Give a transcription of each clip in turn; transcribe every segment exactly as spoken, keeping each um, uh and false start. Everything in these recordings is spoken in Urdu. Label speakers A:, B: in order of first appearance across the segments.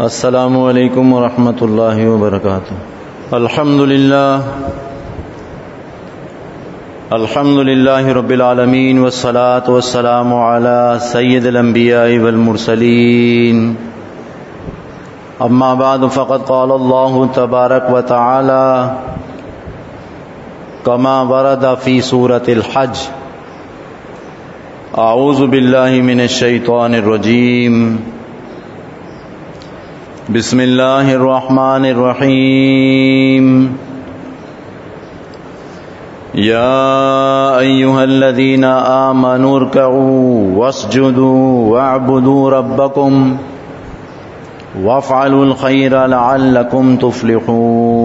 A: السلام علیکم ورحمۃ اللہ وبرکاتہ۔ الحمد للہ الحمد للہ رب العالمین والصلاة والسلام علی سید الانبیاء والمرسلین، اما بعد فقد قال اللہ تبارک وتعالی کما ورد فی سورۃ الحج۔ اعوذ باللہ من الشیطان الرجیم، بسم اللہ الرحمن الرحیم۔ یا ایہا الذین آمنوا ارکعوا واسجدوا واعبدوا ربکم وافعلوا الخیر لعلکم تفلحون،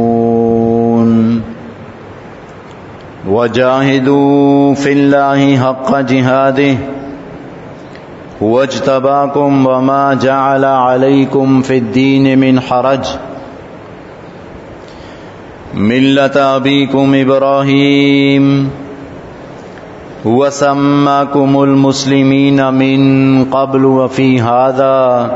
A: وجاہدوا فی اللہ حق جہادہ هو اجتباکم وما جعل علیکم فی الدین من حرج ملۃ ابیکم ابراہیم هو سماکم المسلمین من قبل وفی ھذا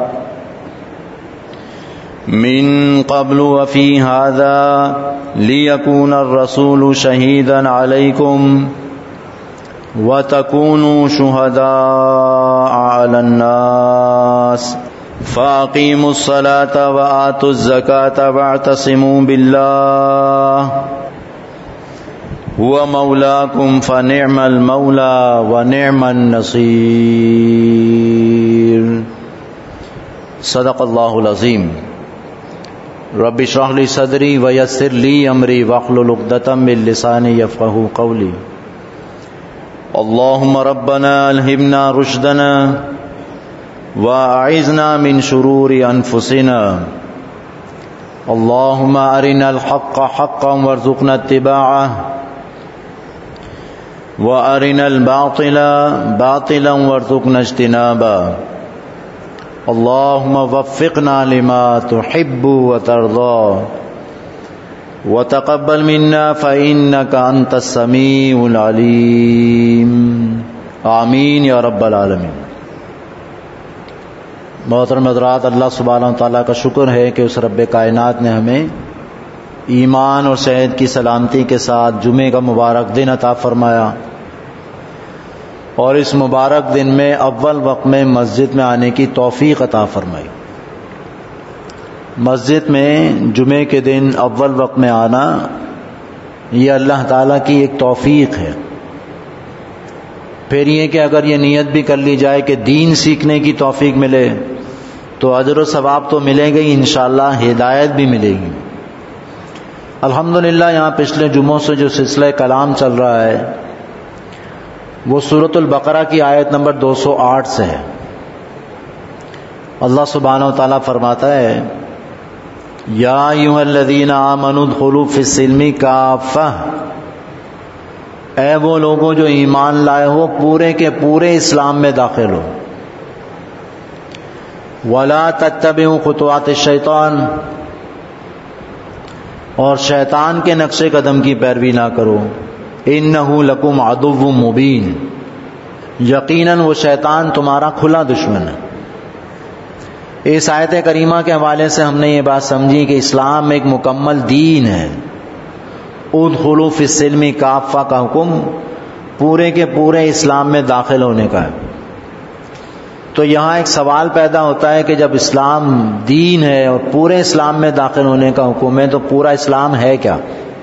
A: من قبل وفی ھذا لیکون الرسول شہیدا علیکم وَتَكُونُوا شُهَدَاءَ عَلَى النَّاسِ فَأَقِيمُوا الصَّلَاةَ وَآتُوا الزَّكَاةَ وَاعْتَصِمُوا بِاللَّهِ هُوَ مَوْلَاكُمْ فَنِعْمَ الْمَوْلَى وَنِعْمَ النَّصِيرُ۔ صدق اللہ العظیم۔ رب اشرح لي صدری ویسر لی امری واحلل عقدۃ من لسانی یفقہوا قولی۔ اللهم ربنا الہمنا رشدنا واعذنا من شرور انفسنا، اللهم ارنا الحق حقا وارزقنا اتباعه وارنا الباطل باطلا وارزقنا اجتنابه، اللهم وفقنا لما تحب وترضى وتقبل منا فإنك أنت السميع العليم، آمین یا رب العالمین۔ محترم حضرات، اللہ سبحانہ و تعالیٰ کا شکر ہے کہ اس رب کائنات نے ہمیں ایمان اور صحت کی سلامتی کے ساتھ جمعے کا مبارک دن عطا فرمایا، اور اس مبارک دن میں اول وقت میں مسجد میں آنے کی توفیق عطا فرمائی۔ مسجد میں جمعے کے دن اول وقت میں آنا یہ اللہ تعالیٰ کی ایک توفیق ہے۔ پھر یہ کہ اگر یہ نیت بھی کر لی جائے کہ دین سیکھنے کی توفیق ملے تو اجر و ثواب تو ملے گا ہی، انشاءاللہ ہدایت بھی ملے گی۔ الحمدللہ یہاں پچھلے جمعوں سے جو سلسلہ کلام چل رہا ہے وہ سورۃ البقرہ کی آیت نمبر دو سو آٹھ سے ہے۔ اللہ سبحانہ و تعالیٰ فرماتا ہے، یا ایھا الذین آمنوا ادخلوا فی السلم کافۃ، اے وہ لوگوں جو ایمان لائے ہو پورے کے پورے اسلام میں داخل ہو، ولا تتبعوا خطوات الشیطان، اور شیطان کے نقش قدم کی پیروی نہ کرو، انہ لکم عدو مبین، یقیناً وہ شیطان تمہارا کھلا دشمن ہے۔ اس آیت کریمہ کے حوالے سے ہم نے یہ بات سمجھی کہ اسلام ایک مکمل دین ہے۔ ادخلوا فی السلم کافہ کا حکم پورے کے پورے اسلام میں داخل ہونے کا ہے۔ تو یہاں ایک سوال پیدا ہوتا ہے کہ جب اسلام دین ہے اور پورے اسلام میں داخل ہونے کا حکم ہے تو پورا اسلام ہے کیا؟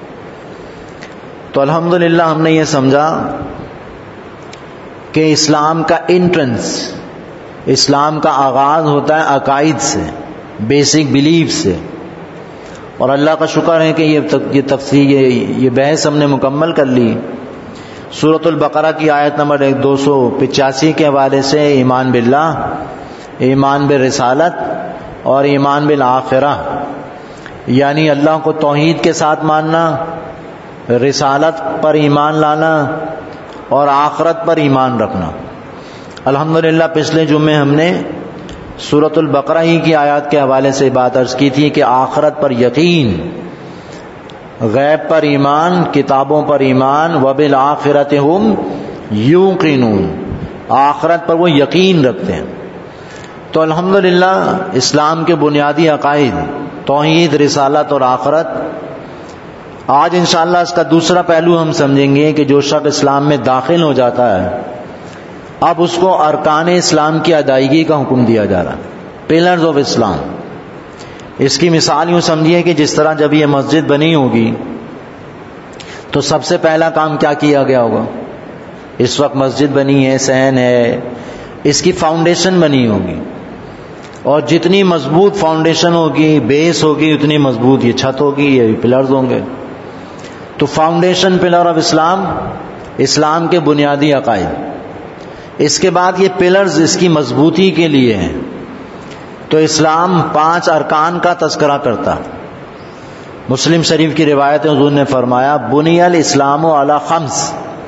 A: تو الحمدللہ ہم نے یہ سمجھا کہ اسلام کا انٹرنس، اسلام کا آغاز ہوتا ہے عقائد سے، بیسک بیلیف سے، اور اللہ کا شکر ہے کہ یہ یہ تفصیل یہ, یہ بحث ہم نے مکمل کر لی۔ سورۃ البقرہ کی آیت نمبر ایک دو سو پچاسی کے حوالے سے ایمان باللہ، ایمان بالرسالت اور ایمان بالآخرہ، یعنی اللہ کو توحید کے ساتھ ماننا، رسالت پر ایمان لانا اور آخرت پر ایمان رکھنا۔ الحمدللہ پچھلے جمعے ہم نے سورۃ البقرہ ہی کی آیات کے حوالے سے بات عرض کی تھی کہ آخرت پر یقین، غیب پر ایمان، کتابوں پر ایمان، وبالآخرۃ ہم یوقنون، آخرت پر وہ یقین رکھتے ہیں۔ تو تو الحمدللہ اسلام کے بنیادی عقائد توحید، رسالت اور آخرت. آج انشاءاللہ اس کا دوسرا پہلو ہم سمجھیں گے کہ جو شخص اسلام میں داخل ہو جاتا ہے اب اس کو ارکان اسلام کی ادائیگی کا حکم دیا جا رہا ہے، پلرز آف اسلام. اس کی مثال یوں سمجھیے کہ جس طرح جب یہ مسجد بنی ہوگی تو سب سے پہلا کام کیا کیا گیا ہوگا؟ اس وقت مسجد بنی ہے، صحن ہے، اس کی فاؤنڈیشن بنی ہوگی، اور جتنی مضبوط فاؤنڈیشن ہوگی، بیس ہوگی، اتنی مضبوط یہ چھت ہوگی، یہ پلرز ہوں گے. تو فاؤنڈیشن پلر آف اسلام، اسلام کے بنیادی عقائد. اس کے بعد یہ پلرز اس کی مضبوطی کے لیے ہیں. تو اسلام پانچ ارکان کا تذکرہ کرتا. مسلم شریف کی روایت حضور نے فرمایا بنی الاسلام علی خمس،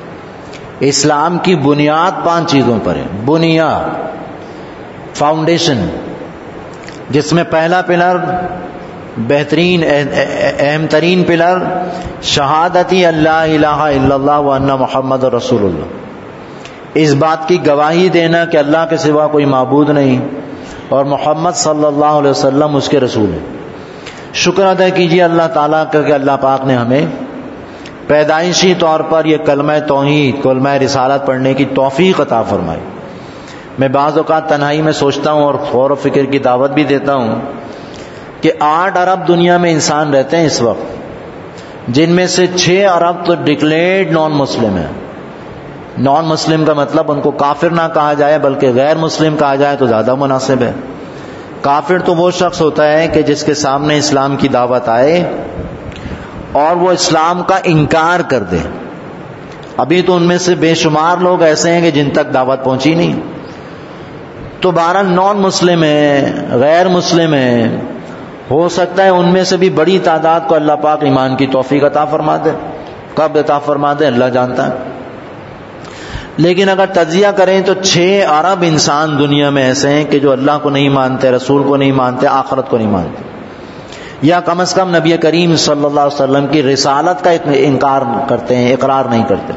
A: اسلام کی بنیاد پانچ چیزوں پر ہے. بنیاد، فاؤنڈیشن، جس میں پہلا پلر، بہترین اہم ترین پلر، شہادتی اللہ الہ الا اللہ وان محمد رسول اللہ، اس بات کی گواہی دینا کہ اللہ کے سوا کوئی معبود نہیں اور محمد صلی اللہ علیہ وسلم اس کے رسول ہیں. شکر ادا کیجیے اللہ تعالیٰ کا کہ اللہ پاک نے ہمیں پیدائشی طور پر یہ کلمہ توحید، کلمہ رسالت پڑھنے کی توفیق عطا فرمائی. میں بعض اوقات تنہائی میں سوچتا ہوں اور غور و فکر کی دعوت بھی دیتا ہوں کہ آٹھ ارب دنیا میں انسان رہتے ہیں اس وقت، جن میں سے چھ ارب تو ڈکلیئرڈ نان مسلم ہیں. نان مسلم کا مطلب ان کو کافر نہ کہا جائے بلکہ غیر مسلم کہا جائے تو زیادہ مناسب ہے. کافر تو وہ شخص ہوتا ہے کہ جس کے سامنے اسلام کی دعوت آئے اور وہ اسلام کا انکار کر دے. ابھی تو ان میں سے بے شمار لوگ ایسے ہیں کہ جن تک دعوت پہنچی نہیں. تو بہرحال نان مسلم ہیں، غیر مسلم ہیں، ہو سکتا ہے ان میں سے بھی بڑی تعداد کو اللہ پاک ایمان کی توفیق عطا فرما دے. کب عطا فرما دے اللہ جانتا ہے. لیکن اگر تجزیہ کریں تو چھ ارب انسان دنیا میں ایسے ہیں کہ جو اللہ کو نہیں مانتے، رسول کو نہیں مانتے، آخرت کو نہیں مانتے، یا کم از کم نبی کریم صلی اللہ علیہ وسلم کی رسالت کا انکار کرتے ہیں، اقرار نہیں کرتے.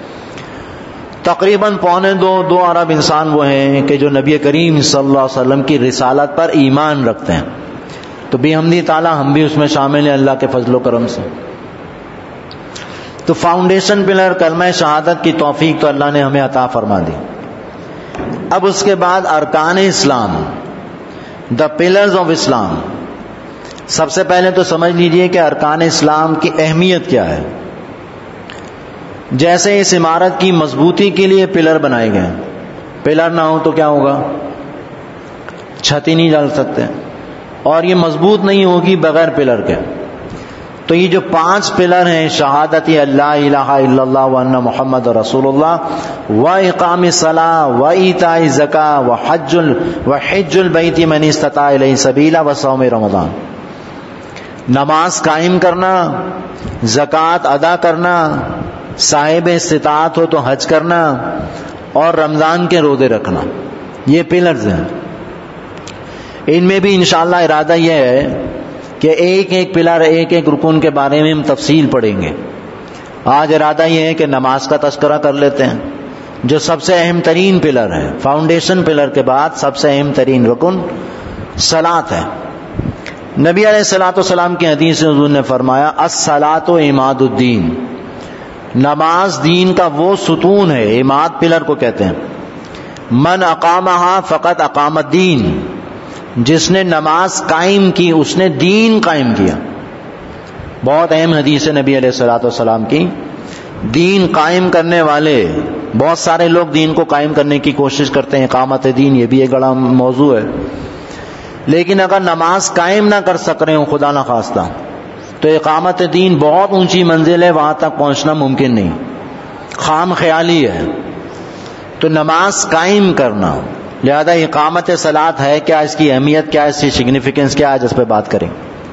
A: تقریباً پونے دو دو ارب انسان وہ ہیں کہ جو نبی کریم صلی اللہ علیہ وسلم کی رسالت پر ایمان رکھتے ہیں. تو بحمدی تعالیٰ ہم بھی اس میں شامل ہیں اللہ کے فضل و کرم سے. تو فاؤنڈیشن پلر کلمہ شہادت کی توفیق تو اللہ نے ہمیں عطا فرما دی. اب اس کے بعد ارکان اسلام، دا پلرز آف اسلام. سب سے پہلے تو سمجھ لیجئے کہ ارکان اسلام کی اہمیت کیا ہے. جیسے اس عمارت کی مضبوطی کے لیے پلر بنائے گئے، پلر نہ ہو تو کیا ہوگا؟ چھت ہی نہیں ڈال سکتے، اور یہ مضبوط نہیں ہوگی بغیر پلر کے. تو یہ جو پانچ پلر ہیں، شہادتی اللہ الہ الا اللہ وان محمد رسول اللہ، و اقام الصلاۃ و ایتاء الزکاۃ و حج و حج البیت من استطاع الیہ سبیلا و صوم رمضان. نماز قائم کرنا، زکوٰۃ ادا کرنا، صاحب استطاعت ہو تو حج کرنا، اور رمضان کے روزے رکھنا. یہ پلرز ہیں. ان میں بھی انشاءاللہ ارادہ یہ ہے کہ ایک ایک پلر، ایک ایک رکن کے بارے میں ہم تفصیل پڑھیں گے. آج ارادہ یہ ہے کہ نماز کا تذکرہ کر لیتے ہیں جو سب سے اہم ترین پلر ہے. فاؤنڈیشن پلر کے بعد سب سے اہم ترین رکن صلاۃ ہے. نبی علیہ الصلوۃ والسلام کی حدیث میں حضور نے فرمایا الصلاۃ عماد الدین، نماز دین کا وہ ستون ہے، عماد پلر کو کہتے ہیں. من اقامہا فقط اقام الدین، جس نے نماز قائم کی اس نے دین قائم کیا. بہت اہم حدیث ہے نبی علیہ الصلوۃ والسلام کی. دین قائم کرنے والے، بہت سارے لوگ دین کو قائم کرنے کی کوشش کرتے ہیں، اقامت دین یہ بھی ایک بڑا موضوع ہے. لیکن اگر نماز قائم نہ کر سک رہے ہوں خدا نہ خواستہ تو اقامت دین بہت اونچی منزل ہے، وہاں تک پہنچنا ممکن نہیں، خام خیالی ہے. تو نماز قائم کرنا، لہذا اقامت صلاۃ ہے کیا، اس کی اہمیت کیا، اس کی سگنیفیکنس کیا ہے، جس پہ بات کریں.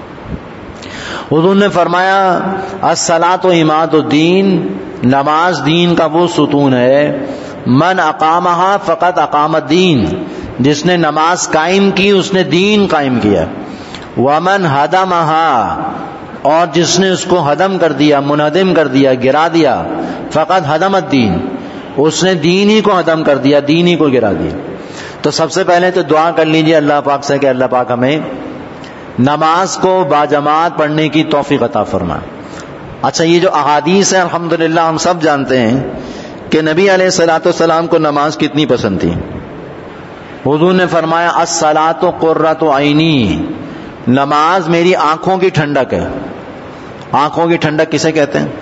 A: حضور نے فرمایا الصلاۃ عماد الدین، نماز دین کا وہ ستون ہے. من اقامہا فقط اقام الدین، جس نے نماز قائم کی اس نے دین قائم کیا. ومن ہدمہا، اور جس نے اس کو ہدم کر دیا، منہدم کر دیا، گرا دیا، فقط ہدم الدین، اس نے دین ہی کو ہدم کر دیا، دین ہی کو گرا دیا. تو سب سے پہلے تو دعا کر لیجئے اللہ پاک سے کہ اللہ پاک ہمیں نماز کو باجماعت پڑھنے کی توفیق عطا فرمائے. اچھا یہ جو احادیث ہیں الحمدللہ ہم سب جانتے ہیں کہ نبی علیہ الصلوۃ والسلام کو نماز کتنی پسند تھی. حضور نے فرمایا الصلاۃ قرۃ عینی، نماز میری آنکھوں کی ٹھنڈک ہے. آنکھوں کی ٹھنڈک کسے کہتے ہیں؟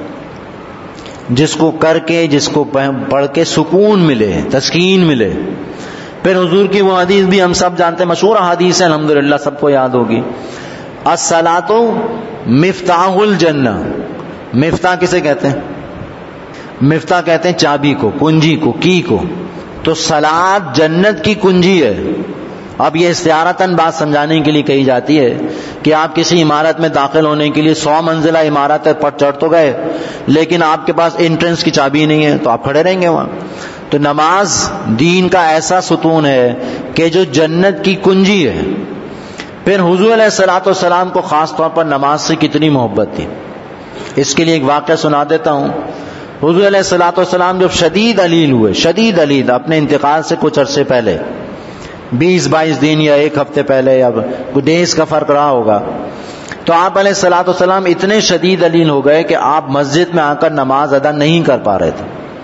A: جس کو کر کے، جس کو پڑھ کے سکون ملے، تسکین ملے. پھر حضور کی وہ حدیث بھی ہم سب جانتے ہیں، مشہور حدیث ہے الحمدللہ سب کو یاد ہوگی، الصلاۃ مفتاح الجنہ. مفتاح کسے کہتے ہیں؟ مفتاح کہتے ہیں چابی کو، کنجی کو، کی کو. تو صلاۃ جنت کی کنجی ہے. اب یہ استعارتاً بات سمجھانے کے لیے کہی جاتی ہے کہ آپ کسی عمارت میں داخل ہونے کے لیے سو منزلہ عمارت پر چڑھ تو گئے لیکن آپ کے پاس انٹرنس کی چابی نہیں ہے تو آپ کھڑے رہیں گے وہاں. تو نماز دین کا ایسا ستون ہے کہ جو جنت کی کنجی ہے. پھر حضور علیہ الصلوۃ والسلام کو خاص طور پر نماز سے کتنی محبت تھی، اس کے لیے ایک واقعہ سنا دیتا ہوں. حضور علیہ الصلوۃ والسلام جب شدید علیل ہوئے، شدید علیل اپنے انتقال سے کچھ عرصے پہلے، بیس بائیس دن یا ایک ہفتے پہلے، یا کوئی ڈیز کا فرق رہا ہوگا، تو آپ علیہ الصلوۃ والسلام اتنے شدید علیل ہو گئے کہ آپ مسجد میں آ کر نماز ادا نہیں کر پا رہے تھے.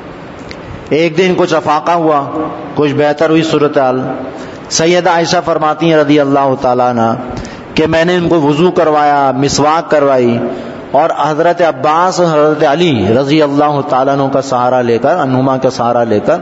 A: ایک دن کچھ افاقہ ہوا، کچھ بہتر ہوئی صورتحال. سیدہ عائشہ فرماتی ہیں رضی اللہ تعالیٰ عنہ کہ میں نے ان کو وضو کروایا، مسواک کروائی، اور حضرت عباس اور حضرت علی رضی اللہ تعالیٰ عنہ کا سہارا لے کر، عنہما کا سہارا لے کر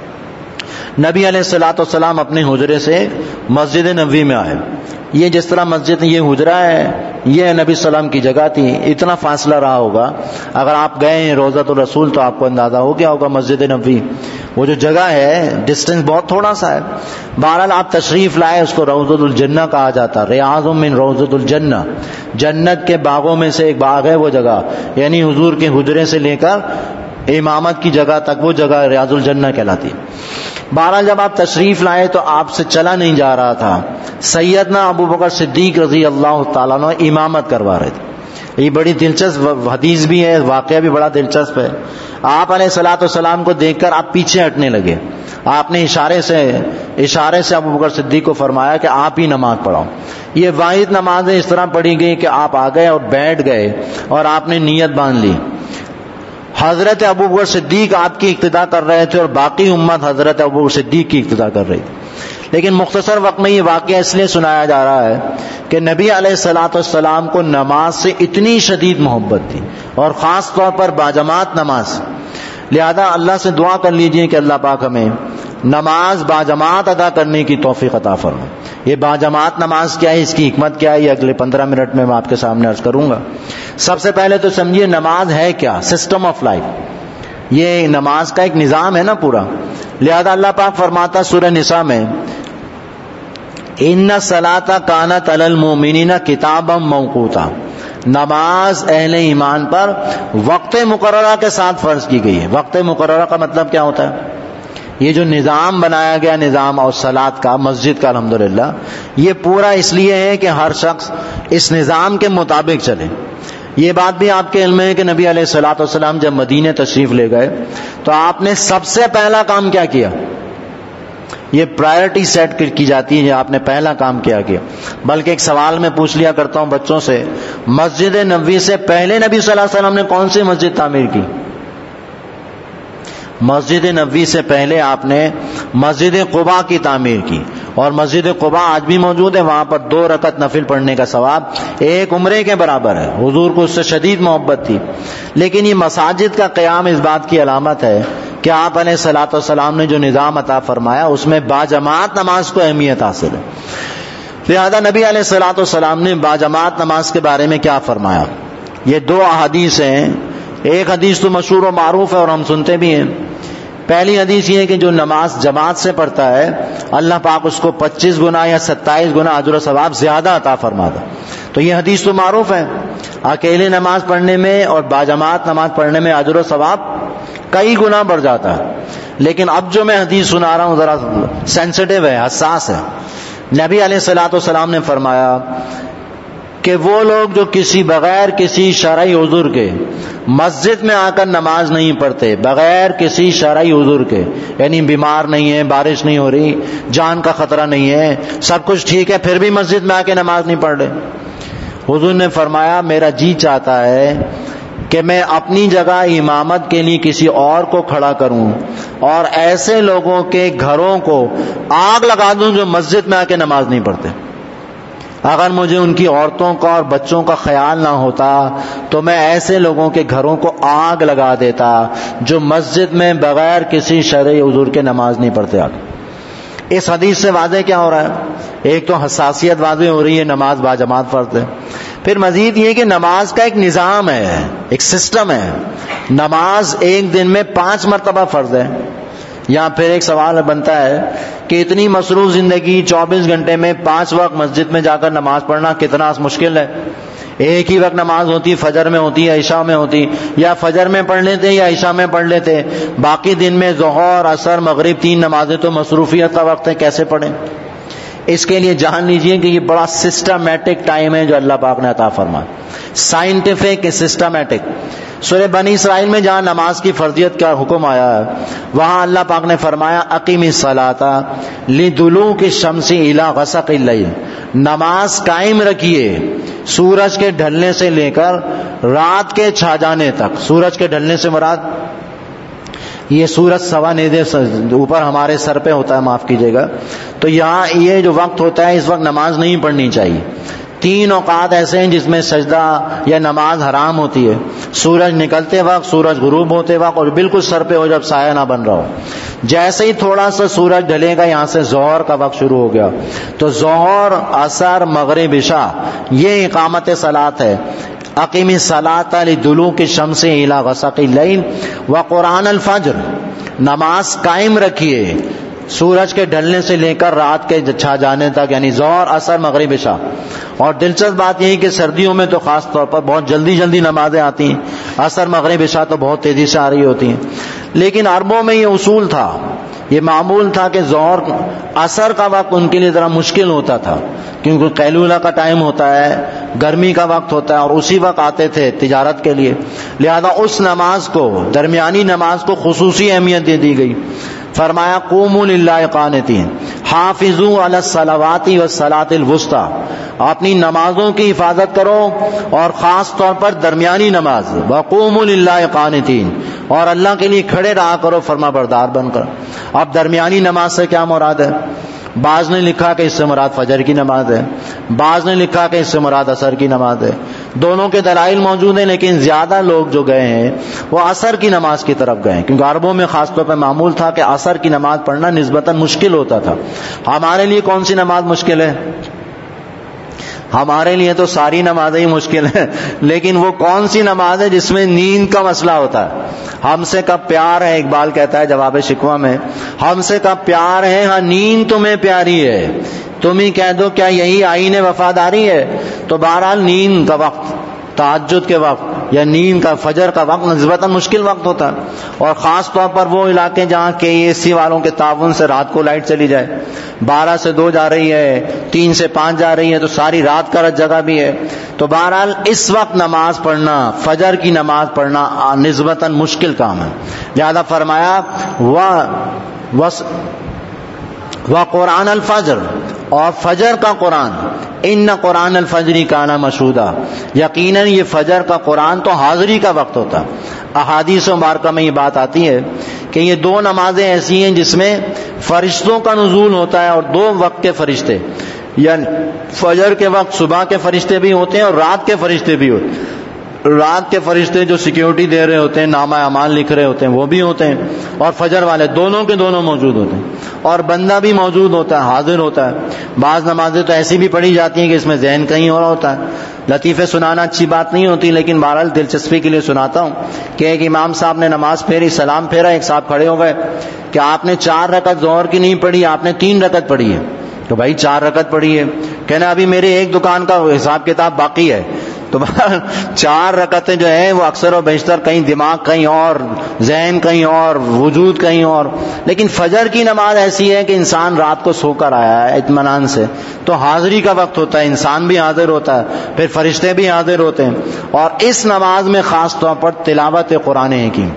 A: نبی علیہ الصلوۃ والسلام اپنے حجرے سے مسجد نبوی میں آئے. یہ جس طرح مسجد یہ حجرہ ہے، یہ نبی السلام کی جگہ تھی. اتنا فاصلہ رہا ہوگا، اگر آپ گئے ہیں روضۃ الرسول تو آپ کو اندازہ ہو گیا ہوگا مسجد نبوی وہ جو جگہ ہے ڈسٹینس بہت تھوڑا سا ہے. بہرحال آپ تشریف لائے، اس کو روضۃ الجنہ کہا جاتا، ریاض من روضۃ الجنہ، جنت کے باغوں میں سے ایک باغ ہے وہ جگہ، یعنی حضور کے حجرے سے لے کر امامت کی جگہ تک وہ جگہ ریاض الجنہ کہلاتی. بہرحال جب آپ تشریف لائے تو آپ سے چلا نہیں جا رہا تھا. سیدنا ابو بکر صدیق رضی اللہ تعالیٰ عنہ امامت کروا رہے تھے. یہ بڑی دلچسپ حدیث بھی ہے، واقعہ بھی بڑا دلچسپ ہے. آپ علیہ الصلوۃ والسلام کو دیکھ کر آپ پیچھے ہٹنے لگے. آپ نے اشارے سے اشارے سے ابو بکر صدیق کو فرمایا کہ آپ ہی نماز پڑھاؤ. یہ واحد نمازیں اس طرح پڑھی گئی کہ آپ آ گئے اور بیٹھ گئے اور آپ نے نیت باندھ لی. حضرت ابو بکر صدیق آپ کی اقتدا کر رہے تھے اور باقی امت حضرت ابو بکر صدیق کی اقتدا کر رہی تھی. لیکن مختصر وقت میں یہ واقعہ اس لیے سنایا جا رہا ہے کہ نبی علیہ الصلوۃ والسلام کو نماز سے اتنی شدید محبت تھی، اور خاص طور پر باجماعت نماز. لہذا اللہ سے دعا کر لیجئے کہ اللہ پاک ہمیں نماز باجماعت ادا کرنے کی توفیق عطا فرمائے. یہ باجماعت نماز کیا ہے، اس کی حکمت کیا ہے، یہ اگلے پندرہ منٹ میں میں آپ کے سامنے عرض کروں گا. سب سے پہلے تو سمجھیے نماز ہے کیا، سسٹم آف لائف. یہ نماز کا ایک نظام ہے نا پورا. لہذا اللہ پاک فرماتا سورہ نساء میں ان الصلاۃ کانت علی المؤمنین کتابا موقوتا، نماز اہل ایمان پر وقت مقررہ کے ساتھ فرض کی گئی ہے. وقت مقررہ کا مطلب کیا ہوتا ہے؟ یہ جو نظام بنایا گیا، نظام اور صلاۃ کا، مسجد کا، الحمدللہ یہ پورا اس لیے ہے کہ ہر شخص اس نظام کے مطابق چلے. یہ بات بھی آپ کے علم ہے کہ نبی علیہ الصلوۃ والسلام جب مدینے تشریف لے گئے تو آپ نے سب سے پہلا کام کیا کیا؟ یہ پرائرٹی سیٹ کی جاتی ہے، جو آپ نے پہلا کام کیا کیا. بلکہ ایک سوال میں پوچھ لیا کرتا ہوں بچوں سے، مسجد نبوی سے پہلے نبی صلی اللہ علیہ وسلم نے کون سی مسجد تعمیر کی؟ مسجد نبوی سے پہلے آپ نے مسجد قباء کی تعمیر کی، اور مسجد قباء آج بھی موجود ہے. وہاں پر دو رکعت نفل پڑھنے کا ثواب ایک عمرے کے برابر ہے. حضور کو اس سے شدید محبت تھی. لیکن یہ مساجد کا قیام اس بات کی علامت ہے کہ آپ علیہ الصلوۃ والسلام نے جو نظام عطا فرمایا اس میں باجماعت نماز کو اہمیت حاصل ہے. لہذا نبی علیہ الصلوۃ والسلام نے باجماعت نماز کے بارے میں کیا فرمایا؟ یہ دو احادیث ہیں. ایک حدیث تو مشہور و معروف ہے اور ہم سنتے بھی ہیں. پہلی حدیث یہ ہے کہ جو نماز جماعت سے پڑھتا ہے اللہ پاک اس کو پچیس گنا یا ستائیس گنا اجر و ثواب زیادہ عطا فرماتا. تو یہ حدیث تو معروف ہے. اکیلے نماز پڑھنے میں اور باجماعت نماز پڑھنے میں اجر و ثواب کئی گنا بڑھ جاتا ہے. لیکن اب جو میں حدیث سنا رہا ہوں ذرا سینسٹیو ہے، حساس ہے. نبی علیہ الصلوۃ والسلام نے فرمایا کہ وہ لوگ جو کسی بغیر کسی شرعی عذر کے مسجد میں آ کر نماز نہیں پڑھتے، بغیر کسی شرعی عذر کے، یعنی بیمار نہیں ہے، بارش نہیں ہو رہی، جان کا خطرہ نہیں ہے، سب کچھ ٹھیک ہے، پھر بھی مسجد میں آ کے نماز نہیں پڑھ رہے، حضور نے فرمایا میرا جی چاہتا ہے کہ میں اپنی جگہ امامت کے لیے کسی اور کو کھڑا کروں اور ایسے لوگوں کے گھروں کو آگ لگا دوں جو مسجد میں آ کے نماز نہیں پڑھتے۔ اگر مجھے ان کی عورتوں کا اور بچوں کا خیال نہ ہوتا تو میں ایسے لوگوں کے گھروں کو آگ لگا دیتا جو مسجد میں بغیر کسی شرعی عذر کے نماز نہیں پڑھتے۔ آگے اس حدیث سے واضح کیا ہو رہا ہے؟ ایک تو حساسیت واضح ہو رہی ہے، نماز باجماعت فرض ہے۔ پھر مزید یہ کہ نماز کا ایک نظام ہے، ایک سسٹم ہے، نماز ایک دن میں پانچ مرتبہ فرض ہے۔ یہاں پھر ایک سوال بنتا ہے کہ اتنی مصروف زندگی چوبیس گھنٹے میں پانچ وقت مسجد میں جا کر نماز پڑھنا کتنا مشکل ہے۔ ایک ہی وقت نماز ہوتی، فجر میں ہوتی یا عشاء میں ہوتی، یا فجر میں پڑھ لیتے یا عشاء میں پڑھ لیتے، باقی دن میں ظہر، عصر، مغرب تین نمازیں تو مصروفیت کا وقت ہے، کیسے پڑھیں؟ اس کے لیے جان لیجئے کہ یہ بڑا سسٹمیٹک ٹائم ہے جو اللہ پاک نے عطا فرمایا، سائنٹیفک سسٹمیٹک۔ سورہ بنی اسرائیل میں جہاں نماز کی فرضیت کا حکم آیا ہے وہاں اللہ پاک نے فرمایا اقیم الصلاۃ لدلوک الشمس الی غسق اللیل، نماز قائم رکھیے سورج کے ڈھلنے سے لے کر رات کے چھا جانے تک۔ سورج کے ڈھلنے سے مراد یہ سورج سوا نیزے اوپر ہمارے سر پہ ہوتا ہے، معاف کیجیے گا، تو یہاں یہ جو وقت ہوتا ہے اس وقت نماز نہیں پڑھنی چاہیے۔ تین اوقات ایسے ہیں جس میں سجدہ یا نماز حرام ہوتی ہے، سورج نکلتے وقت، سورج غروب ہوتے وقت، اور بالکل سر پہ ہو جب سایہ نہ بن رہا ہو۔ جیسے ہی تھوڑا سا سورج ڈھلے گا یہاں سے ظہر کا وقت شروع ہو گیا، تو ظہر، عصر، مغرب، عشاء یہ اقامت صلاۃ ہے۔ اقیم الصلاۃ لدلوک الشمس الی غسق اللیل وقرآن الفجر، نماز قائم رکھیے سورج کے ڈھلنے سے لے کر رات کے چھا جانے تک، یعنی ظہر، عصر، مغرب، عشاء۔ اور دلچسپ بات یہی کہ سردیوں میں تو خاص طور پر بہت جلدی جلدی نمازیں آتی ہیں، عصر، مغرب، عشاء تو بہت تیزی سے آ رہی ہوتی ہیں، لیکن عربوں میں یہ اصول تھا، یہ معمول تھا کہ ظہر، عصر کا وقت ان کے لیے ذرا مشکل ہوتا تھا کیونکہ قیلولہ کا ٹائم ہوتا ہے، گرمی کا وقت ہوتا ہے، اور اسی وقت آتے تھے تجارت کے لیے، لہذا اس نماز کو، درمیانی نماز کو خصوصی اہمیت دے دی گئی۔ فرمایا قوموا للہ قانتین حافظوا علی الصلوات والصلاۃ الوسطی، اپنی نمازوں کی حفاظت کرو اور خاص طور پر درمیانی نماز، وقوموا للہ قانتین، اور اللہ کے لیے کھڑے رہا کرو فرما بردار بن کر۔ اب درمیانی نماز سے کیا مراد ہے؟ بعض نے لکھا کہ اس سے مراد فجر کی نماز ہے، بعض نے لکھا کہ اس سے مراد عصر کی نماز ہے، دونوں کے دلائل موجود ہیں، لیکن زیادہ لوگ جو گئے ہیں وہ عصر کی نماز کی طرف گئے، کیونکہ عربوں میں خاص طور پر معمول تھا کہ عصر کی نماز پڑھنا نسبتاً مشکل ہوتا تھا۔ ہمارے لیے کون سی نماز مشکل ہے؟ ہمارے لیے تو ساری نمازیں ہی مشکل ہیں، لیکن وہ کون سی نماز ہے جس میں نیند کا مسئلہ ہوتا ہے؟ ہم سے کب پیار ہے، اقبال کہتا ہے جواب شکوہ میں، ہم سے کب پیار ہے، ہاں نیند تمہیں پیاری ہے، تم ہی کہہ دو کیا یہی آئین وفاداری ہے؟ تو بہرحال نیند کا وقت، تہجد کے وقت یا نیند کا، فجر کا وقت نسبتاً مشکل وقت ہوتا ہے، اور خاص طور پر وہ علاقے جہاں کے اے سی والوں کے تعاون سے رات کو لائٹ چلی جائے، بارہ سے دو جا رہی ہے، تین سے پانچ جا رہی ہے، تو ساری رات کا جگہ بھی ہے، تو بہرحال اس وقت نماز پڑھنا، فجر کی نماز پڑھنا نسبتاً مشکل کام ہے، لہذا فرمایا و و قرآن الفجر، اور فجر کا قرآن، ان قرآن الفجر کانا مشہودا، یقیناً یہ فجر کا قرآن تو حاضری کا وقت ہوتا۔ احادیث مبارکہ میں یہ بات آتی ہے کہ یہ دو نمازیں ایسی ہیں جس میں فرشتوں کا نزول ہوتا ہے، اور دو وقت کے فرشتے، یعنی فجر کے وقت صبح کے فرشتے بھی ہوتے ہیں اور رات کے فرشتے بھی ہوتے ہیں۔ رات کے فرشتے جو سیکیورٹی دے رہے ہوتے ہیں، نامہ اعمال لکھ رہے ہوتے ہیں، وہ بھی ہوتے ہیں، اور فجر والے دونوں کے دونوں موجود ہوتے ہیں، اور بندہ بھی موجود ہوتا ہے، حاضر ہوتا ہے۔ بعض نمازیں تو ایسی بھی پڑھی جاتی ہیں کہ اس میں ذہن کہیں اور ہوتا ہے۔ لطیفے سنانا اچھی بات نہیں ہوتی، لیکن بہرحال دلچسپی کے لیے سناتا ہوں کہ ایک امام صاحب نے نماز پھیری، سلام پھیرا، ایک صاحب کھڑے ہو گئے کہ آپ نے چار رکعت ظہر کی نہیں پڑھی، آپ نے تین رکعت پڑھی ہے۔ تو بھائی چار رکعت پڑھی ہے، کہنا ابھی میرے ایک دکان کا حساب کتاب باقی ہے، تو چار رکعتیں جو ہیں وہ اکثر و بیشتر کہیں دماغ کہیں اور، ذہن کہیں اور، وجود کہیں اور. لیکن فجر کی نماز ایسی ہے کہ انسان رات کو سو کر آیا ہے اطمینان سے، تو حاضری کا وقت ہوتا ہے، انسان بھی حاضر ہوتا ہے، پھر فرشتے بھی حاضر ہوتے ہیں. اور اس نماز میں خاص طور پر تلاوت قرآن حکیم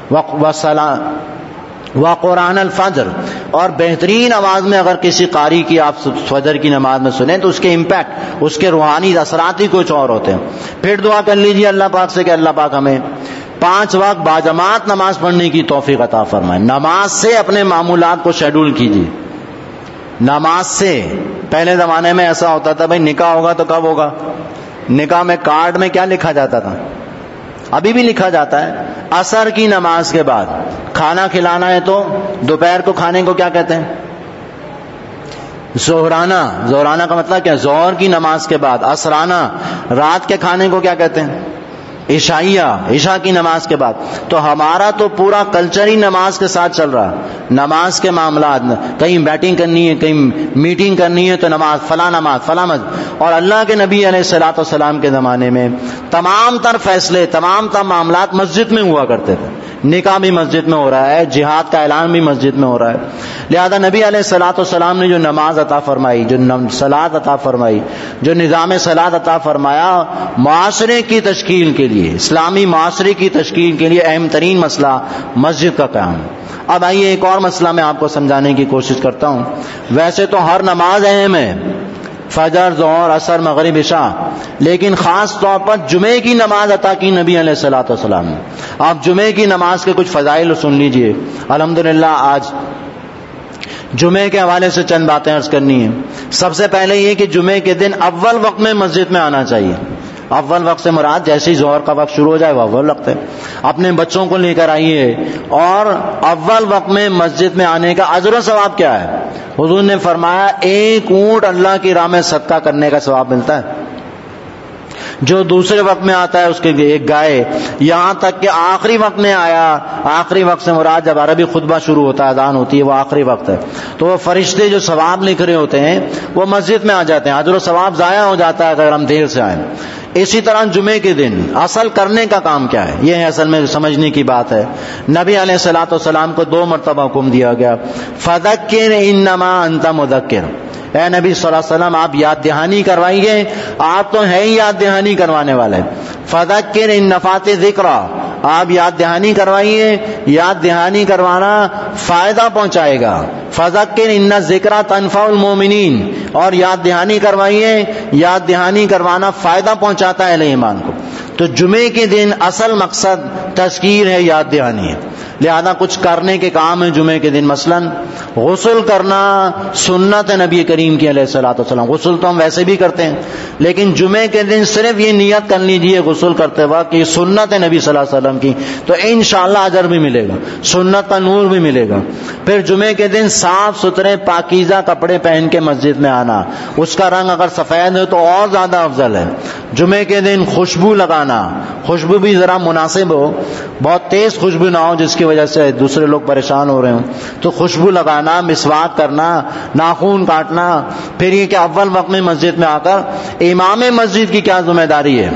A: و قرآن الفجر، اور بہترین آواز میں اگر کسی قاری کی آپ فجر کی نماز میں سنیں تو اس کے امپیکٹ، اس کے روحانی اثرات ہی کچھ اور ہوتے ہیں. پھر دعا کر لیجیے اللہ پاک سے کہ اللہ پاک ہمیں پانچ وقت باجماعت نماز پڑھنے کی توفیق عطا فرمائے. نماز سے اپنے معمولات کو شیڈول کیجیے. نماز سے پہلے زمانے میں ایسا ہوتا تھا بھائی نکاح ہوگا تو کب ہوگا؟ نکاح میں کارڈ میں کیا لکھا جاتا تھا؟ ابھی بھی لکھا جاتا ہے عصر کی نماز کے بعد کھانا کھلانا ہے تو دوپہر کو کھانے کو کیا کہتے ہیں؟ ظہرانہ. ظہرانہ کا مطلب کیا؟ ظہر کی نماز کے بعد. عصرانہ رات کے کھانے کو کیا کہتے ہیں؟ عشائیہ، عشاء کی نماز کے بعد. تو ہمارا تو پورا کلچر ہی نماز کے ساتھ چل رہا. نماز کے معاملات، کہیں بیٹنگ کرنی ہے، کہیں میٹنگ کرنی ہے تو نماز، فلاں نماز، فلاں مسجد. اور اللہ کے نبی علیہ الصلوۃ والسلام کے زمانے میں تمام تر فیصلے، تمام تر معاملات مسجد میں ہوا کرتے تھے. نکاح بھی مسجد میں ہو رہا ہے، جہاد کا اعلان بھی مسجد میں ہو رہا ہے. لہذا نبی علیہ الصلوۃ والسلام نے جو نماز عطا فرمائی، جو صلاۃ عطا فرمائی، جو نظام صلاۃ عطا فرمایا، معاشرے کی تشکیل کے لیے، اسلامی معاشرے کی تشکیل کے لیے اہم ترین مسئلہ مسجد کا قیام. اب آئیے ایک اور مسئلہ میں آپ کو سمجھانے کی کوشش کرتا ہوں. ویسے تو ہر نماز اہم ہے، فجر، ظہر، عصر، مغرب، عشاء، لیکن خاص طور پر جمعے کی نماز عطا کی نبی علیہ الصلوۃ والسلام نے. آپ جمعے کی نماز کے کچھ فضائل سن لیجئے. الحمدللہ آج جمعے کے حوالے سے چند باتیں عرض کرنی ہیں. سب سے پہلے یہ کہ جمعے کے دن اول وقت میں مسجد میں آنا چاہیے. اول وقت سے مراد جیسے ہی ظہر کا وقت شروع ہو جائے وہ اول وقت ہے. اپنے بچوں کو لے کر آئیے. اور اول وقت میں مسجد میں آنے کا اجر و ثواب کیا ہے؟ حضور نے فرمایا ایک اونٹ اللہ کی راہ میں صدقہ کرنے کا ثواب ملتا ہے. جو دوسرے وقت میں آتا ہے اس کے ایک گائے. یہاں تک کہ آخری وقت میں آیا، آخری وقت سے مراد جب عربی خطبہ شروع ہوتا ہے، اذان ہوتی ہے، وہ آخری وقت ہے. تو وہ فرشتے جو ثواب لکھ رہے ہوتے ہیں وہ مسجد میں آ جاتے ہیں. اجر و ثواب ضائع ہو جاتا ہے اگر ہم دیر سے آئیں. اسی طرح جمعے کے دن اصل کرنے کا کام کیا ہے، یہ اصل میں سمجھنے کی بات ہے. نبی علیہ الصلوۃ والسلام کو دو مرتبہ حکم دیا گیا، فذکر انما انت مذکر. اے نبی صلی اللہ علیہ وسلم آپ یاد دہانی کروائیے، آپ تو ہیں ہی یاد دہانی کروانے والے. فذکر ان نفعت ذکرا، آپ یاد دہانی کروائیے. یاد دہانی کروانا فائدہ پہنچائے گا. فذکر ان الذکرى تنفع المؤمنین، اور یاد دہانی کروائیے. یاد دہانی کروانا فائدہ پہنچاتا ہے اہل ایمان کو. تو جمعے کے دن اصل مقصد تذکیر ہے، یاد دہانی ہے. لہذا کچھ کرنے کے کام ہیں جمعے کے دن. مثلا غسل کرنا سنت نبی کریم کی علیہ الصلوۃ والسلام. غسل تو ہم ویسے بھی کرتے ہیں، لیکن جمعے کے دن صرف یہ نیت کر لیجئے غسل کرتے وقت کہ یہ سنت ہے نبی صلی اللہ علیہ وسلم کی، تو انشاءاللہ اجر بھی ملے گا، سنت کا نور بھی ملے گا. پھر جمعے کے دن صاف ستھرے پاکیزہ کپڑے پہن کے مسجد میں آنا. اس کا رنگ اگر سفید ہے تو اور زیادہ افضل ہے. جمعے کے دن خوشبو لگانا، خوشبو بھی ذرا مناسب ہو، بہت تیز خوشبو نہ ہو جس کی وجہ سے دوسرے لوگ پریشان ہو رہے ہوں. تو خوشبو لگانا، مسواک کرنا، ناخن کاٹنا. پھر یہ کہ اول وقت میں مسجد میں آ کر امام مسجد کی کیا ذمہ داری ہے؟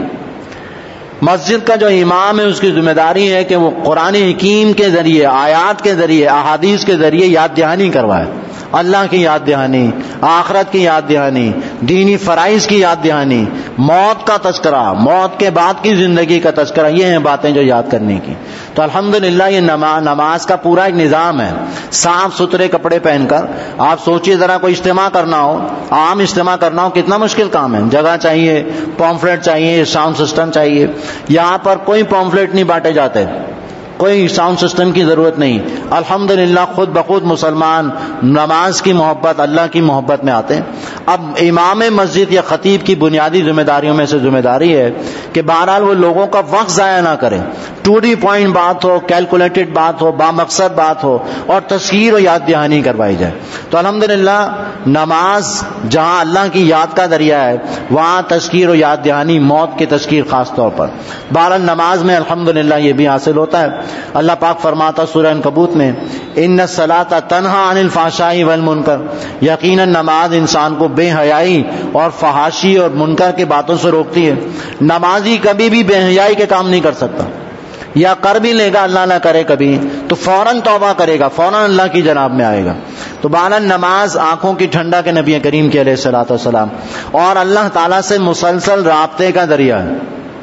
A: مسجد کا جو امام ہے اس کی ذمہ داری ہے کہ وہ قرآن حکیم کے ذریعے، آیات کے ذریعے، احادیث کے ذریعے یاد دہانی کروائے. اللہ کی یاد دہانی، آخرت کی یاد دہانی، دینی فرائض کی یاد دہانی، موت کا تذکرہ، موت کے بعد کی زندگی کا تذکرہ. یہ ہیں باتیں جو یاد کرنے کی. تو الحمدللہ یہ نماز نماز کا پورا ایک نظام ہے. صاف ستھرے کپڑے پہن کر آپ سوچئے ذرا کوئی اجتماع کرنا ہو، عام اجتماع کرنا ہو، کتنا مشکل کام ہے. جگہ چاہیے، پامفلیٹ چاہیے، ساؤنڈ سسٹم چاہیے. یہاں پر کوئی پامفلیٹ نہیں بانٹے جاتے، کوئی ساؤنڈ سسٹم کی ضرورت نہیں. الحمدللہ خود بخود مسلمان نماز کی محبت، اللہ کی محبت میں آتے ہیں. اب امام مسجد یا خطیب کی بنیادی ذمہ داریوں میں سے ذمہ داری ہے کہ بہرحال وہ لوگوں کا وقت ضائع نہ کریں. ٹو ڈی پوائنٹ بات ہو، کیلکولیٹڈ بات ہو، با مقصد بات ہو، اور تذکیر و یاد دہانی کروائی جائے. تو الحمدللہ نماز جہاں اللہ کی یاد کا ذریعہ ہے وہاں تذکیر و یاد دہانی، موت کی تذکیر خاص طور پر. بہرحال نماز میں الحمدللہ یہ بھی حاصل ہوتا ہے. اللہ پاک فرماتا سورہ عنکبوت میں، ان الصلاۃ تنہا عن الفحشاء والمنکر، یقیناً نماز انسان کو بے حیائی اور فحاشی اور منکر کی باتوں سے روکتی ہے. نمازی کبھی بھی بے حیائی کے کام نہیں کر سکتا، یا کر بھی لے گا اللہ نہ کرے کبھی تو فوراً توبہ کرے گا، فوراً اللہ کی جناب میں آئے گا. تو بہرحال نماز آنکھوں کی ٹھنڈا کے نبی کریم کے علیہ الصلوۃ والسلام اور اللہ تعالیٰ سے مسلسل رابطے کا ذریعہ ہے.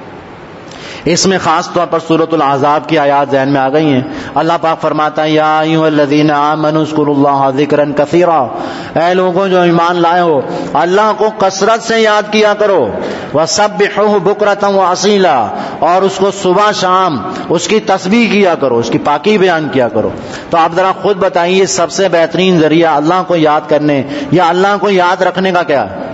A: اس میں خاص طور پر سورۃ الاحزاب کی آیات ذہن میں آ گئی ہیں. اللہ پاک فرماتا ہے یا ایھا الذین آمنوا اذکروا اللہ ذکرا کثیرا، اے لوگوں جو ایمان لائے ہو اللہ کو کثرت سے یاد کیا کرو، وسبحوہ بکرۃ واصیلا، اور اس کو صبح شام اس کی تسبیح کیا کرو، اس کی پاکی بیان کیا کرو. تو آپ ذرا خود بتائیے سب سے بہترین ذریعہ اللہ کو یاد کرنے یا اللہ کو یاد رکھنے کا کیا ہے؟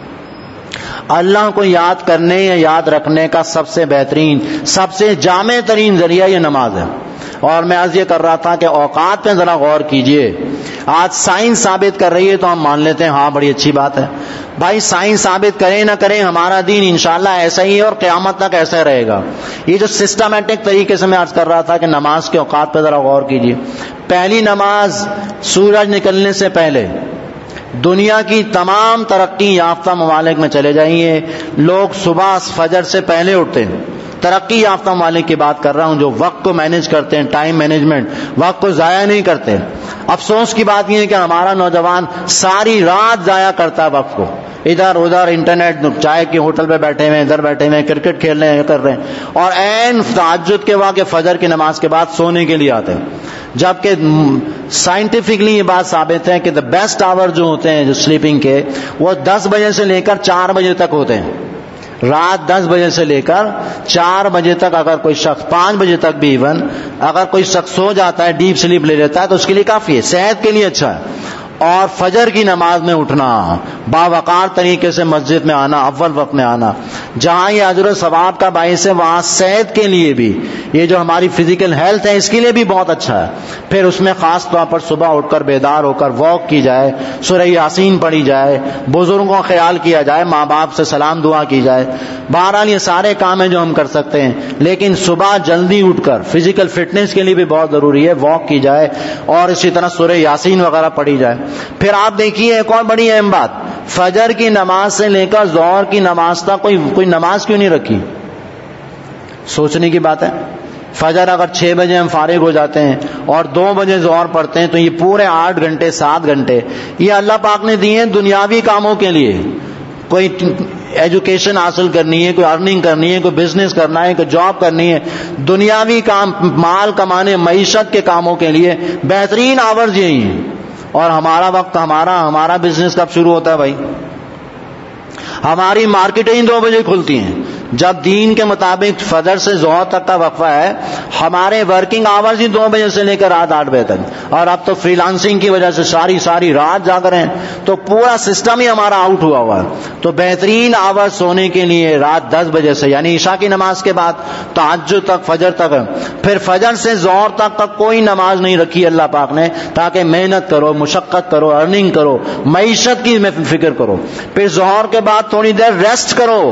A: اللہ کو یاد کرنے یا یاد رکھنے کا سب سے بہترین سب سے جامع ترین ذریعہ یہ نماز ہے. اور میں عرض یہ کر رہا تھا کہ اوقات پہ ذرا غور کیجئے. آج سائنس ثابت کر رہی ہے تو ہم مان لیتے ہیں ہاں بڑی اچھی بات ہے. بھائی سائنس ثابت کرے نہ کرے ہمارا دین انشاءاللہ ایسا ہی ہے اور قیامت تک ایسا رہے گا. یہ جو سسٹمیٹک طریقے سے میں عرض کر رہا تھا کہ نماز کے اوقات پہ ذرا غور کیجئے. پہلی نماز سورج نکلنے سے پہلے. دنیا کی تمام ترقی یافتہ ممالک میں چلے جائیے، لوگ صبح فجر سے پہلے اٹھتے ہیں. ترقی یافتہ ممالک کی بات کر رہا ہوں جو وقت کو مینیج کرتے ہیں، ٹائم مینجمنٹ، وقت کو ضائع نہیں کرتے. افسوس کی بات یہ ہے کہ ہمارا نوجوان ساری رات ضائع کرتا ہے وقت کو، ادھر ادھر انٹرنیٹ، چائے کے ہوٹل پہ بیٹھے ہوئے، ادھر بیٹھے ہوئے کرکٹ کھیل رہے ہیں، کر رہے ہیں، اور عین تہجد کے وقت فجر کی نماز کے بعد سونے کے لیے آتے ہیں. جبکہ سائنٹیفکلی یہ بات ثابت ہے کہ دا بیسٹ آور جو ہوتے ہیں جو سلیپنگ کے وہ دس بجے سے لے کر چار بجے تک ہوتے ہیں. رات دس بجے سے لے کر چار بجے تک اگر کوئی شخص، پانچ بجے تک بھی ایون اگر کوئی شخص سو جاتا ہے، ڈیپ سلیپ لے لیتا ہے تو اس کے لیے کافی ہے، صحت کے لیے اچھا ہے. اور فجر کی نماز میں اٹھنا، باوقار طریقے سے مسجد میں آنا، اول وقت میں آنا، جہاں یہ اجر و ثواب کا باعث ہے وہاں صحت کے لیے بھی، یہ جو ہماری فزیکل ہیلتھ ہے اس کے لیے بھی بہت اچھا ہے. پھر اس میں خاص طور پر صبح اٹھ کر بیدار ہو کر واک کی جائے، سورہ یاسین پڑھی جائے، بزرگوں کا خیال کیا جائے، ماں باپ سے سلام دعا کی جائے. بہرحال یہ سارے کام ہیں جو ہم کر سکتے ہیں، لیکن صبح جلدی اٹھ کر فزیکل فٹنس کے لیے بھی بہت ضروری ہے، واک کی جائے اور اسی طرح سورہ یاسین وغیرہ پڑھی جائے. پھر آپ دیکھیے ایک اور بڑی اہم بات، فجر کی نماز سے لے کر ظہر کی نماز تک کوئی کوئی نماز کیوں نہیں رکھی؟ سوچنے کی بات ہے. فجر اگر چھ بجے ہم فارغ ہو جاتے ہیں اور دو بجے ظہر پڑھتے ہیں تو یہ پورے آٹھ گھنٹے سات گھنٹے یہ اللہ پاک نے دیے ہیں دنیاوی کاموں کے لیے. کوئی ایجوکیشن حاصل کرنی ہے، کوئی ارننگ کرنی ہے، کوئی بزنس کرنا ہے، کوئی جاب کرنی ہے، دنیاوی کام، مال کمانے، معیشت کے کاموں کے لیے بہترین آورز یہی ہیں. اور ہمارا وقت، ہمارا ہمارا بزنس کب شروع ہوتا ہے بھائی؟ ہماری مارکیٹیں ہی دو بجے کھلتی ہیں. جب دین کے مطابق فجر سے ظہر تک کا وقفہ ہے، ہمارے ورکنگ آورز ہی دو بجے سے لے کر رات آٹھ بجے تک. اور اب تو فری لانسنگ کی وجہ سے ساری ساری رات جاگ رہے ہیں، تو پورا سسٹم ہی ہمارا آؤٹ ہوا ہوا ہے. تو بہترین آورز سونے کے لیے رات دس بجے سے یعنی عشاء کی نماز کے بعد تہجد تک، فجر تک. پھر فجر سے ظہر تک کا کوئی نماز نہیں رکھی اللہ پاک نے، تاکہ محنت کرو، مشقت کرو، ارننگ کرو، معیشت کی فکر کرو. پھر ظہر کے بعد تھوڑی دیر ریسٹ کرو،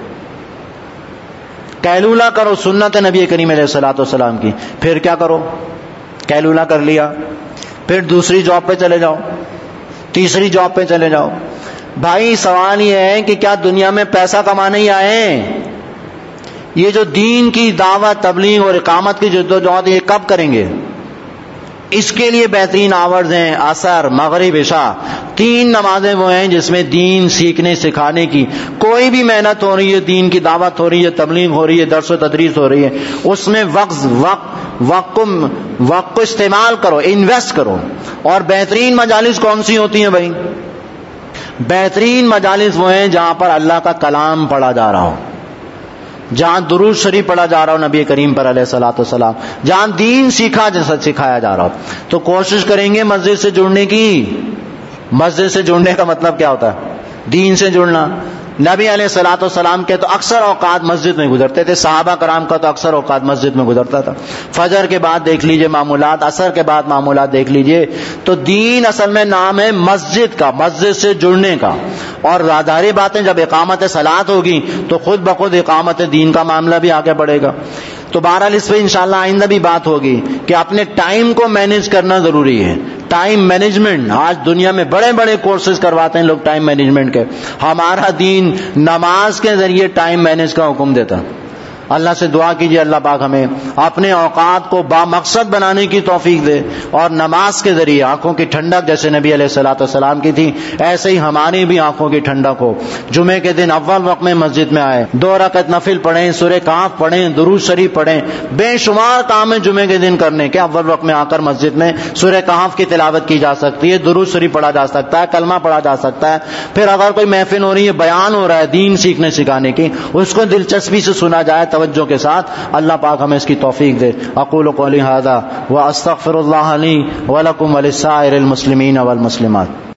A: قیلولہ کرو، سنت نبی کریم علیہ الصلوۃ والسلام کی. پھر کیا کرو؟ قیلولہ کر لیا، پھر دوسری جاب پہ چلے جاؤ، تیسری جاب پہ چلے جاؤ. بھائی سوال یہ ہے کہ کیا دنیا میں پیسہ کمانے ہی آئے ہیں؟ یہ جو دین کی دعوت، تبلیغ اور اقامت کی جدوجہد یہ کب کریں گے؟ اس کے لیے بہترین آورز ہیں عصر، مغرب، عشاء. تین نمازیں وہ ہیں جس میں دین سیکھنے سکھانے کی کوئی بھی محنت ہو رہی ہے، دین کی دعوت ہو رہی ہے، تبلیغ ہو رہی ہے، درس و تدریس ہو رہی ہے، اس میں وقت وقت وقت وقت کو استعمال کرو، انویسٹ کرو. اور بہترین مجالس کون سی ہوتی ہیں بھائی؟ بہترین مجالس وہ ہیں جہاں پر اللہ کا کلام پڑھا جا رہا ہو، جہاں درود شریف پڑھا جا رہا ہو نبی کریم پر علیہ الصلوۃ والسلام، جہاں دین سیکھا جیسا سکھایا جا رہا ہو. تو کوشش کریں گے مسجد سے جڑنے کی. مسجد سے جڑنے کا مطلب کیا ہوتا ہے؟ دین سے جڑنا. نبی علیہ الصلوۃ والسلام کے تو اکثر اوقات مسجد میں گزرتے تھے، صحابہ کرام کا تو اکثر اوقات مسجد میں گزرتا تھا. فجر کے بعد دیکھ لیجئے معمولات، عصر کے بعد معمولات دیکھ لیجئے. تو دین اصل میں نام ہے مسجد کا، مسجد سے جڑنے کا. اور ظاہری باتیں جب اقامت صلاۃ ہوگی تو خود بخود اقامت دین کا معاملہ بھی آگے بڑھے گا. تو بہرحال اس پہ انشاءاللہ آئندہ بھی بات ہوگی کہ اپنے ٹائم کو مینیج کرنا ضروری ہے. ٹائم مینجمنٹ آج دنیا میں بڑے بڑے کورسز کرواتے ہیں لوگ ٹائم مینجمنٹ کے. ہمارا دین نماز کے ذریعے ٹائم مینیج کا حکم دیتا. اللہ سے دعا کیجیے اللہ پاک ہمیں اپنے اوقات کو با مقصد بنانے کی توفیق دے, اور نماز کے ذریعے آنکھوں کی ٹھنڈک جیسے نبی علیہ الصلوۃ والسلام کی تھی ایسے ہی ہماری بھی آنکھوں کی ٹھنڈک ہو. جمعے کے دن اول وقت میں مسجد میں آئے, دو رکعت نفل پڑھیں, سورہ کہف پڑھیں, درود شریف پڑھیں. بے شمار کام ہے جمعے کے دن کرنے کے. اول وقت میں آ کر مسجد میں سورہ کہف کی تلاوت کی جا سکتی ہے, درود شریف پڑھا جا سکتا ہے, کلمہ پڑھا جا سکتا ہے. پھر اگر کوئی محفل ہو رہی ہے, بیان ہو رہا ہے دین سیکھنے سکھانے کی, اس کو دلچسپی سے سنا جائے توجہ کے ساتھ. اللہ پاک ہمیں اس کی توفیق دے. اقول قولی ھذا واستغفر اللہ لی ولکم ولسائر المسلمین والمسلمات.